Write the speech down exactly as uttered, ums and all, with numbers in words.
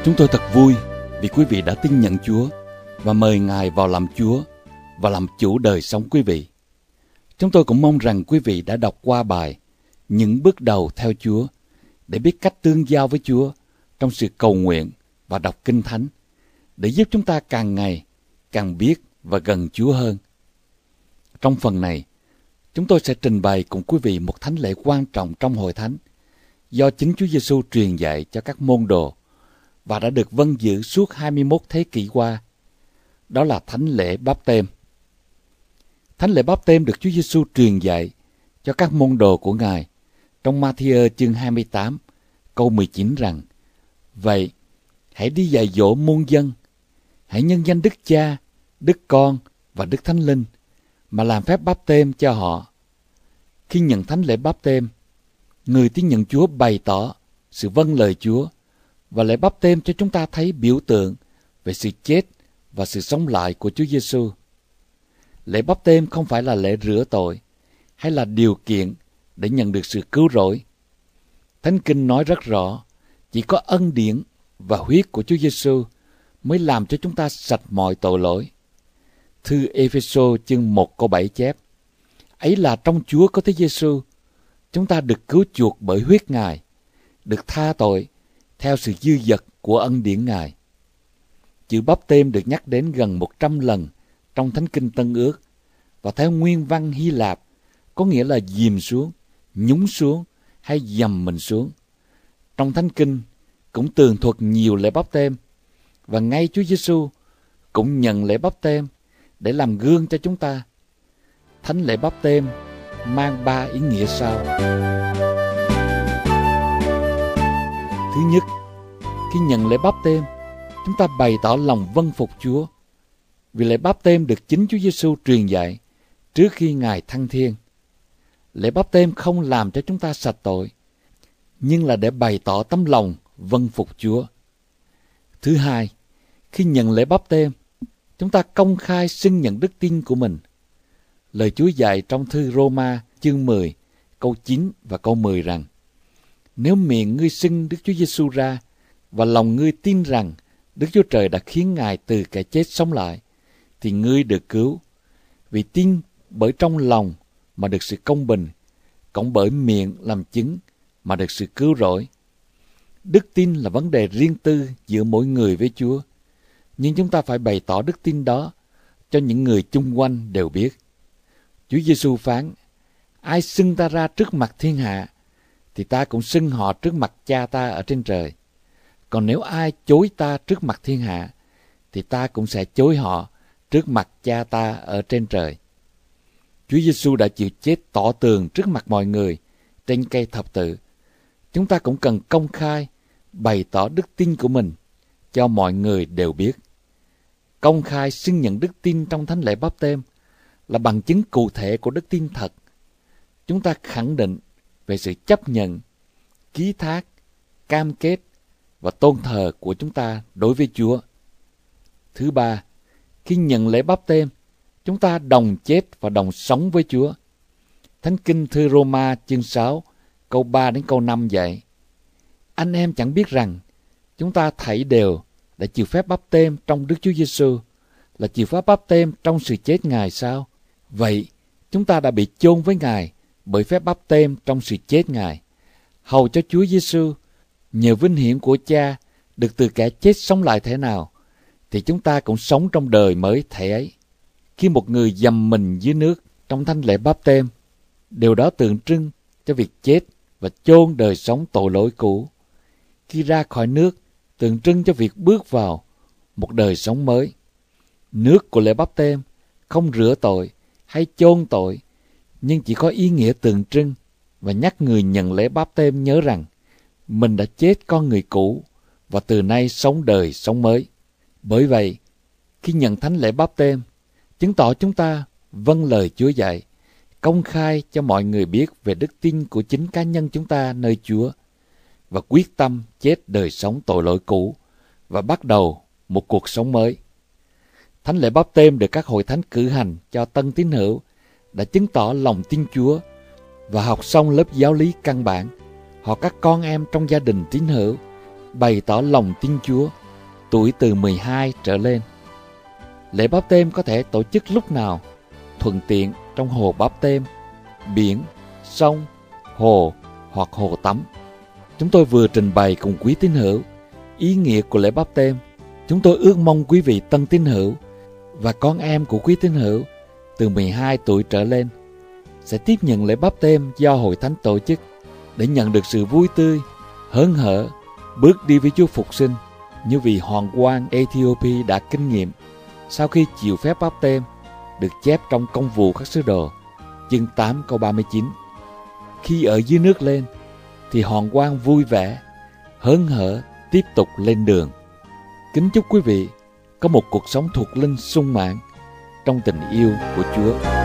Chúng tôi thật vui vì quý vị đã tin nhận Chúa và mời Ngài vào làm Chúa và làm chủ đời sống quý vị. Chúng tôi cũng mong rằng quý vị đã đọc qua bài Những bước đầu theo Chúa để biết cách tương giao với Chúa trong sự cầu nguyện và đọc Kinh Thánh để giúp chúng ta càng ngày càng biết và gần Chúa hơn. Trong phần này, chúng tôi sẽ trình bày cùng quý vị một thánh lễ quan trọng trong Hội Thánh do chính Chúa Giêsu truyền dạy cho các môn đồ và đã được vâng giữ suốt hai mươi mốt thế kỷ qua. Đó là thánh lễ báp têm. Thánh lễ báp têm được Chúa Giêsu truyền dạy cho các môn đồ của Ngài trong Ma-thi-ơ chương hai mươi tám, câu mười chín rằng: Vậy, hãy đi dạy dỗ muôn dân, hãy nhân danh Đức Cha, Đức Con và Đức Thánh Linh mà làm phép báp têm cho họ. Khi nhận thánh lễ báp têm, người tin nhận Chúa bày tỏ sự vâng lời Chúa, và lễ báp têm cho chúng ta thấy biểu tượng về sự chết và sự sống lại của Chúa Giêsu. Lễ báp têm không phải là lễ rửa tội hay là điều kiện để nhận được sự cứu rỗi. Thánh Kinh nói rất rõ, chỉ có ân điển và huyết của Chúa Giêsu mới làm cho chúng ta sạch mọi tội lỗi. Thư Ê-phê-sô chương một câu bảy chép: Ấy là trong Chúa có Thế Giêsu, chúng ta được cứu chuộc bởi huyết Ngài, được tha tội theo sự dư dật của ân điển Ngài. Chữ báp têm được nhắc đến gần một trăm lần trong Thánh Kinh Tân Ước, và theo nguyên văn Hy Lạp có nghĩa là dìm xuống, nhúng xuống hay dầm mình xuống. Trong Thánh Kinh cũng tường thuật nhiều lễ báp têm, và ngay Chúa Giêsu cũng nhận lễ báp têm để làm gương cho chúng ta. Thánh lễ báp têm mang ba ý nghĩa sau. Thứ nhất, khi nhận lễ báp têm, chúng ta bày tỏ lòng vâng phục Chúa, vì lễ báp têm được chính Chúa Giêsu truyền dạy trước khi Ngài thăng thiên. Lễ báp têm không làm cho chúng ta sạch tội, nhưng là để bày tỏ tấm lòng vâng phục Chúa. Thứ hai, khi nhận lễ báp têm, chúng ta công khai xưng nhận đức tin của mình. Lời Chúa dạy trong thư Rô-ma chương mười, câu chín và câu mười rằng: Nếu miệng ngươi xưng Đức Chúa Giêsu ra và lòng ngươi tin rằng Đức Chúa Trời đã khiến Ngài từ kẻ chết sống lại, thì ngươi được cứu. Vì tin bởi trong lòng mà được sự công bình, cộng bởi miệng làm chứng mà được sự cứu rỗi. Đức tin là vấn đề riêng tư giữa mỗi người với Chúa, nhưng chúng ta phải bày tỏ đức tin đó cho những người chung quanh đều biết. Chúa Giêsu phán: Ai xưng ta ra trước mặt thiên hạ, thì ta cũng xưng họ trước mặt Cha ta ở trên trời. Còn nếu ai chối ta trước mặt thiên hạ, thì ta cũng sẽ chối họ trước mặt Cha ta ở trên trời. Chúa Giêsu đã chịu chết tỏ tường trước mặt mọi người trên cây thập tự. Chúng ta cũng cần công khai bày tỏ đức tin của mình cho mọi người đều biết. Công khai xưng nhận đức tin trong thánh lễ báp têm là bằng chứng cụ thể của đức tin thật. Chúng ta khẳng định về sự chấp nhận, ký thác, cam kết và tôn thờ của chúng ta đối với Chúa. Thứ ba, khi nhận lễ báp têm, chúng ta đồng chết và đồng sống với Chúa. Thánh Kinh thư Rô-ma chương sáu, câu ba đến câu năm dạy: Anh em chẳng biết rằng chúng ta thảy đều đã chịu phép báp têm trong Đức Chúa Giêsu, là chịu phép báp têm trong sự chết Ngài sao? Vậy, chúng ta đã bị chôn với Ngài bởi phép báp têm trong sự chết Ngài, hầu cho Chúa Giêsu nhờ vinh hiển của Cha được từ kẻ chết sống lại thế nào, thì chúng ta cũng sống trong đời mới thể ấy. Khi một người dầm mình dưới nước trong thánh lễ báp têm, điều đó tượng trưng cho việc chết và chôn đời sống tội lỗi cũ. Khi ra khỏi nước, tượng trưng cho việc bước vào một đời sống mới. Nước của lễ báp têm không rửa tội hay chôn tội, nhưng chỉ có ý nghĩa tượng trưng và nhắc người nhận lễ báp têm nhớ rằng mình đã chết con người cũ và từ nay sống đời sống mới. Bởi vậy, khi nhận thánh lễ báp têm, chứng tỏ chúng ta vâng lời Chúa dạy, công khai cho mọi người biết về đức tin của chính cá nhân chúng ta nơi Chúa, và quyết tâm chết đời sống tội lỗi cũ và bắt đầu một cuộc sống mới. Thánh lễ báp têm được các hội thánh cử hành cho tân tín hữu đã chứng tỏ lòng tin Chúa, và học xong lớp giáo lý căn bản, họ các con em trong gia đình tín hữu bày tỏ lòng tin Chúa, tuổi từ mười hai trở lên. Lễ báp têm có thể tổ chức lúc nào, thuận tiện trong hồ báp têm, biển, sông, hồ hoặc hồ tắm. Chúng tôi vừa trình bày cùng quý tín hữu ý nghĩa của lễ báp têm. Chúng tôi ước mong quý vị tân tín hữu và con em của quý tín hữu từ mười hai tuổi trở lên sẽ tiếp nhận lễ báp têm do Hội Thánh tổ chức để nhận được sự vui tươi, hớn hở, bước đi với Chúa Phục Sinh như vị hoàng quan Ethiopia đã kinh nghiệm sau khi chịu phép báp têm, được chép trong Công vụ các sứ đồ, chương tám câu ba mươi chín. Khi ở dưới nước lên, thì hoàng quan vui vẻ, hớn hở tiếp tục lên đường. Kính chúc quý vị có một cuộc sống thuộc linh sung mãn trong tình yêu của Chúa.